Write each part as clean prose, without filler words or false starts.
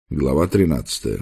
Глава 13.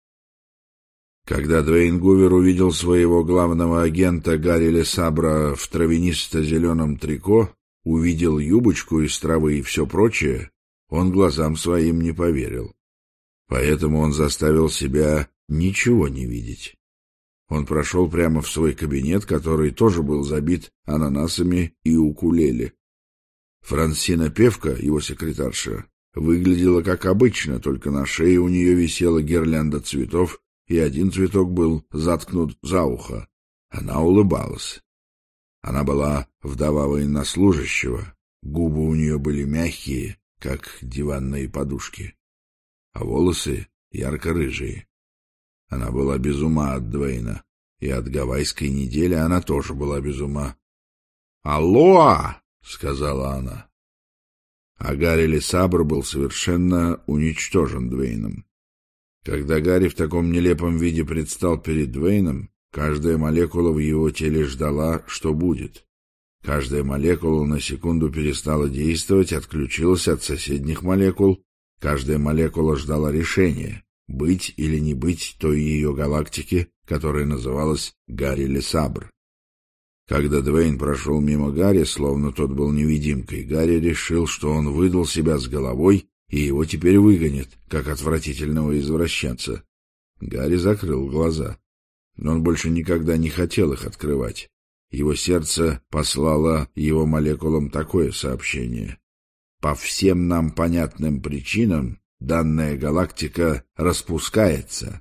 Когда Дуэйн Гувер увидел своего главного агента Гарри Лесабра в травянисто-зеленом трико, увидел юбочку из травы и все прочее, он глазам своим не поверил. Поэтому он заставил себя ничего не видеть. Он прошел прямо в свой кабинет, который тоже был забит ананасами и укулеле. Франсина Певка, его секретарша, выглядела как обычно, только на шее у нее висела гирлянда цветов, и один цветок был заткнут за ухо. Она улыбалась. Она была вдова военнослужащего, губы у нее были мягкие, как диванные подушки, а волосы ярко-рыжие. Она была без ума от Дуэйна, и от гавайской недели она тоже была без ума. «Алло!» — сказала она. А Гарри Лесабр был совершенно уничтожен Дуэйном. Когда Гарри в таком нелепом виде предстал перед Дуэйном, каждая молекула в его теле ждала, что будет. Каждая молекула на секунду перестала действовать, отключилась от соседних молекул. Каждая молекула ждала решения, быть или не быть той ее галактики, которая называлась Гарри Лесабр. Когда Дуэйн прошел мимо Гарри, словно тот был невидимкой, Гарри решил, что он выдал себя с головой, и его теперь выгонят, как отвратительного извращенца. Гарри закрыл глаза. Но он больше никогда не хотел их открывать. Его сердце послало его молекулам такое сообщение. По всем нам понятным причинам данная галактика распускается.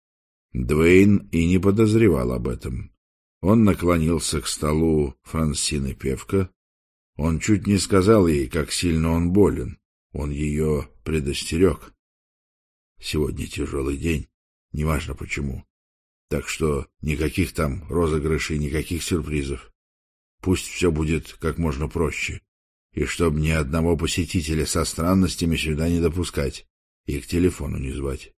Дуэйн и не подозревал об этом. Он наклонился к столу Франсины Певка. Он чуть не сказал ей, как сильно он болен. Он ее предостерег. Сегодня тяжелый день, неважно почему. Так что никаких там розыгрышей, никаких сюрпризов. Пусть все будет как можно проще. И чтобы ни одного посетителя со странностями сюда не допускать и к телефону не звать.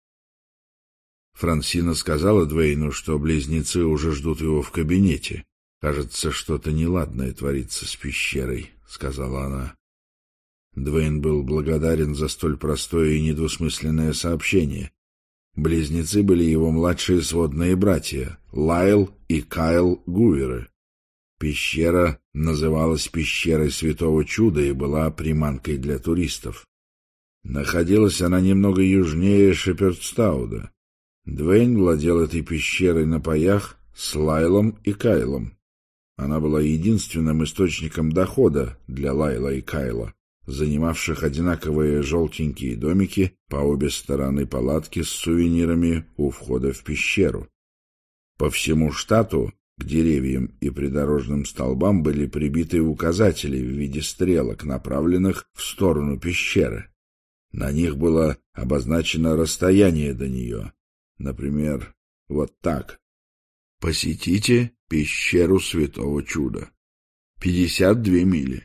Франсина сказала Дуэйну, что близнецы уже ждут его в кабинете. «Кажется, что-то неладное творится с пещерой», — сказала она. Дуэйн был благодарен за столь простое и недвусмысленное сообщение. Близнецы были его младшие сводные братья, Лайл и Кайл Гуверы. Пещера называлась Пещерой Святого Чуда и была приманкой для туристов. Находилась она немного южнее Шепердстауда. Дуэйн владел этой пещерой на паях с Лайлом и Кайлом. Она была единственным источником дохода для Лайла и Кайла, занимавших одинаковые желтенькие домики по обе стороны палатки с сувенирами у входа в пещеру. По всему штату к деревьям и придорожным столбам были прибиты указатели в виде стрелок, направленных в сторону пещеры. На них было обозначено расстояние до нее. Например, вот так. Посетите пещеру Святого Чуда. 52 мили.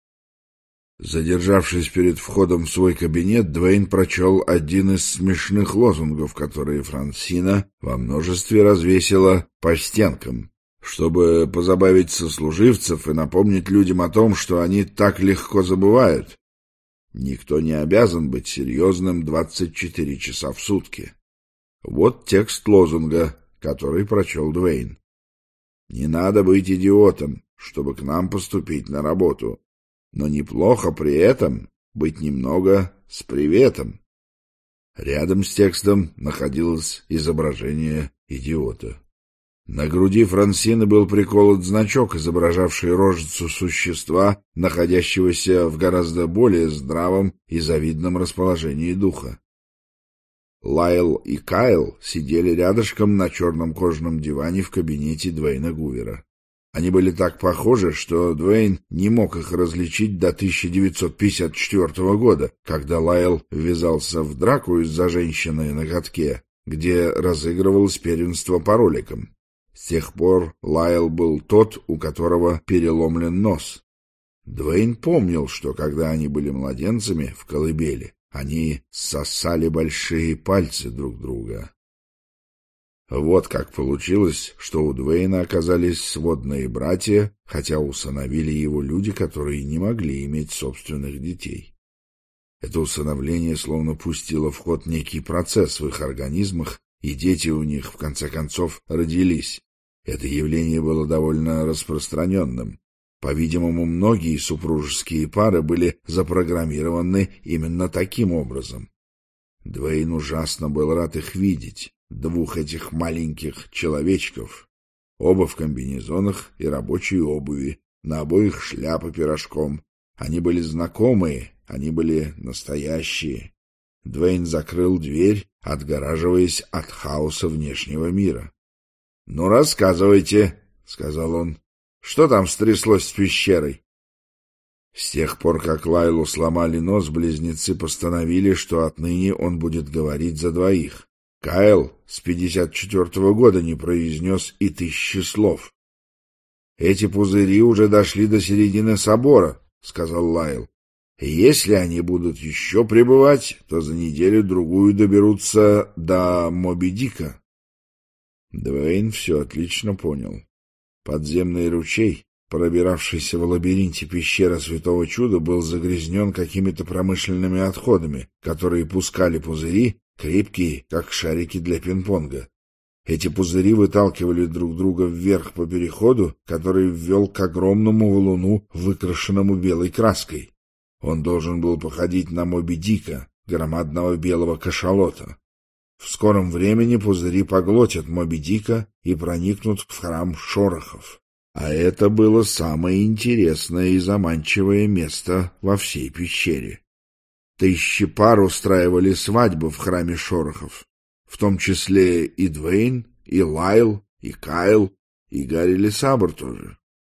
Задержавшись перед входом в свой кабинет, Дуэйн прочел один из смешных лозунгов, которые Франсина во множестве развесила по стенкам, чтобы позабавить сослуживцев и напомнить людям о том, что они так легко забывают. Никто не обязан быть серьезным 24 часа в сутки. Вот текст лозунга, который прочел Дуэйн. «Не надо быть идиотом, чтобы к нам поступить на работу, но неплохо при этом быть немного с приветом». Рядом с текстом находилось изображение идиота. На груди Франсины был приколот значок, изображавший рожицу существа, находящегося в гораздо более здравом и завидном расположении духа. Лайл и Кайл сидели рядышком на черном кожаном диване в кабинете Дуэйна Гувера. Они были так похожи, что Дуэйн не мог их различить до 1954 года, когда Лайл ввязался в драку из-за женщины на катке, где разыгрывалось первенство по роликам. С тех пор Лайл был тот, у которого переломлен нос. Дуэйн помнил, что когда они были младенцами в колыбели, они сосали большие пальцы друг друга. Вот как получилось, что у Дуэйна оказались сводные братья, хотя усыновили его люди, которые не могли иметь собственных детей. Это усыновление словно пустило в ход некий процесс в их организмах, и дети у них, в конце концов, родились. Это явление было довольно распространенным. По-видимому, многие супружеские пары были запрограммированы именно таким образом. Дуэйн ужасно был рад их видеть, двух этих маленьких человечков, оба в комбинезонах и рабочей обуви, на обоих шляпы пирожком. Они были знакомые, они были настоящие. Дуэйн закрыл дверь, отгораживаясь от хаоса внешнего мира. — Ну, рассказывайте, — сказал он, — что там стряслось с пещерой? С тех пор, как Лайлу сломали нос, близнецы постановили, что отныне он будет говорить за двоих. Кайл с 54-го года не произнес и 1000 слов. — Эти пузыри уже дошли до середины собора, — сказал Лайл. — Если они будут еще пребывать, то за неделю-другую доберутся до Моби-Дика. Дуэйн все отлично понял. Подземный ручей, пробиравшийся в лабиринте пещеры Святого Чуда, был загрязнен какими-то промышленными отходами, которые пускали пузыри, крепкие, как шарики для пинг-понга. Эти пузыри выталкивали друг друга вверх по переходу, который ввел к огромному валуну, выкрашенному белой краской. Он должен был походить на Моби-Дика, громадного белого кашалота. В скором времени пузыри поглотят Моби-Дика и проникнут в храм Шорохов. А это было самое интересное и заманчивое место во всей пещере. 1000 пар устраивали свадьбы в храме Шорохов, в том числе и Дуэйн, и Лайл, и Кайл, и Гарри Сабр тоже.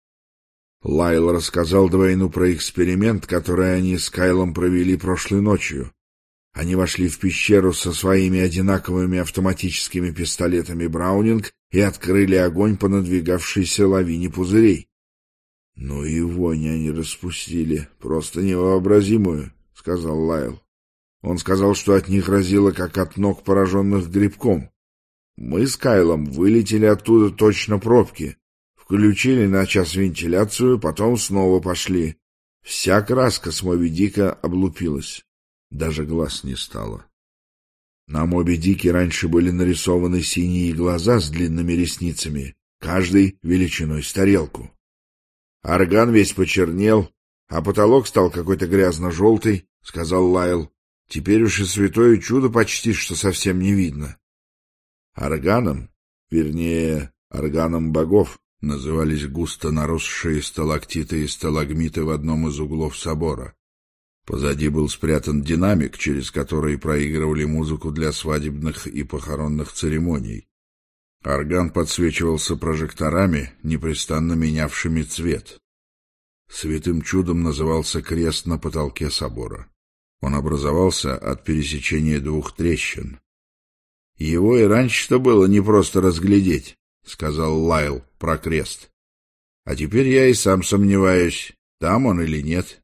Лайл рассказал Дуэйну про эксперимент, который они с Кайлом провели прошлой ночью. Они вошли в пещеру со своими одинаковыми автоматическими пистолетами Браунинг и открыли огонь по надвигавшейся лавине пузырей. — Ну и вонь они распустили, просто невообразимую, — сказал Лайл. Он сказал, что от них разило, как от ног пораженных грибком. Мы с Кайлом вылетели оттуда точно пробки, включили на час вентиляцию, потом снова пошли. Вся краска с Моби-Дика облупилась. Даже глаз не стало. На Моби-Дике раньше были нарисованы синие глаза с длинными ресницами, каждый величиной с тарелку. Орган весь почернел, а потолок стал какой-то грязно-желтый, — сказал Лайл. Теперь уж и Святое Чудо почти что совсем не видно. Органом, вернее, органом богов, назывались густо наросшие сталактиты и сталагмиты в одном из углов собора. Позади был спрятан динамик, через который проигрывали музыку для свадебных и похоронных церемоний. Орган подсвечивался прожекторами, непрестанно менявшими цвет. Святым Чудом назывался крест на потолке собора. Он образовался от пересечения 2 трещин. — Его и раньше-то было непросто разглядеть, — сказал Лайл про крест. — А теперь я и сам сомневаюсь, там он или нет.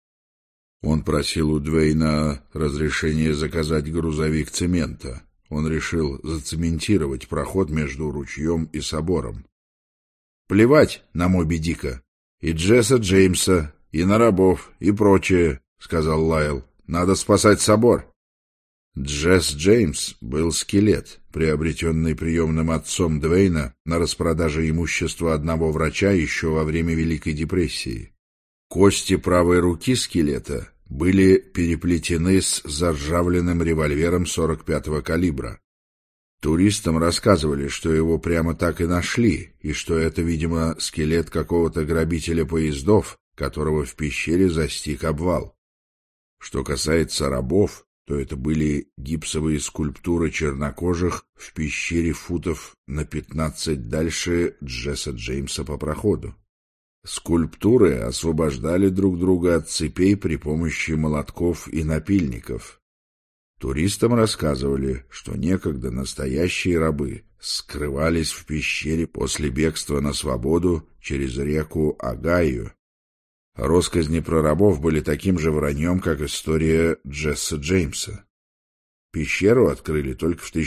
Он просил у Дуэйна разрешения заказать грузовик цемента. Он решил зацементировать проход между ручьем и собором. — Плевать на Моби-Дика, и Джесса Джеймса, и на рабов, и прочее, — сказал Лайл. — Надо спасать собор. Джесс Джеймс был скелет, приобретенный приемным отцом Дуэйна на распродаже имущества одного врача еще во время Великой депрессии. Кости правой руки скелета были переплетены с заржавленным револьвером 45-го калибра. Туристам рассказывали, что его прямо так и нашли, и что это, видимо, скелет какого-то грабителя поездов, которого в пещере застиг обвал. Что касается рабов, то это были гипсовые скульптуры чернокожих в пещере футов на 15 дальше Джесса Джеймса по проходу. Скульптуры освобождали друг друга от цепей при помощи молотков и напильников. Туристам рассказывали, что некогда настоящие рабы скрывались в пещере после бегства на свободу через реку Огайо. Россказни про рабов были таким же враньем, как история Джесса Джеймса. Пещеру открыли только в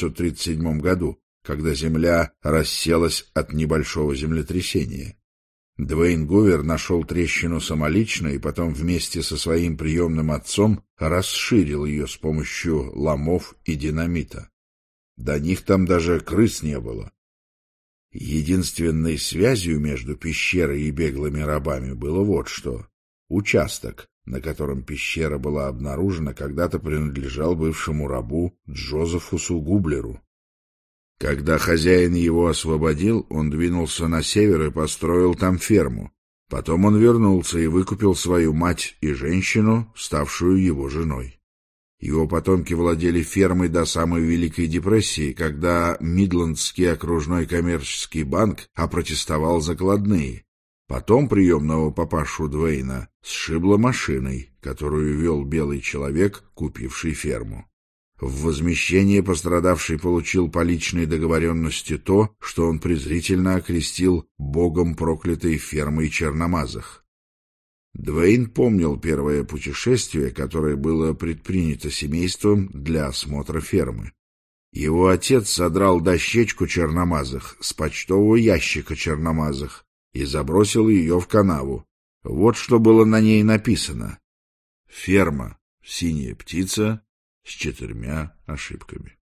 1937 году, когда земля расселась от небольшого землетрясения. Дуэйн Гувер нашел трещину самолично и потом вместе со своим приемным отцом расширил ее с помощью ломов и динамита. До них там даже крыс не было. Единственной связью между пещерой и беглыми рабами было вот что. Участок, на котором пещера была обнаружена, когда-то принадлежал бывшему рабу Джозефусу Гублеру. Когда хозяин его освободил, он двинулся на север и построил там ферму. Потом он вернулся и выкупил свою мать и женщину, ставшую его женой. Его потомки владели фермой до самой Великой депрессии, когда Мидлендский окружной коммерческий банк опротестовал закладные. Потом приемного папашу Дуэйна сшибло машиной, которую вел белый человек, купивший ферму. В возмещение пострадавший получил по личной договоренности то, что он презрительно окрестил богом проклятой фермой черномазых. Дуэйн помнил первое путешествие, которое было предпринято семейством для осмотра фермы. Его отец содрал дощечку черномазых с почтового ящика черномазых и забросил ее в канаву. Вот что было на ней написано: «Ферма, синяя птица с 4 ошибками».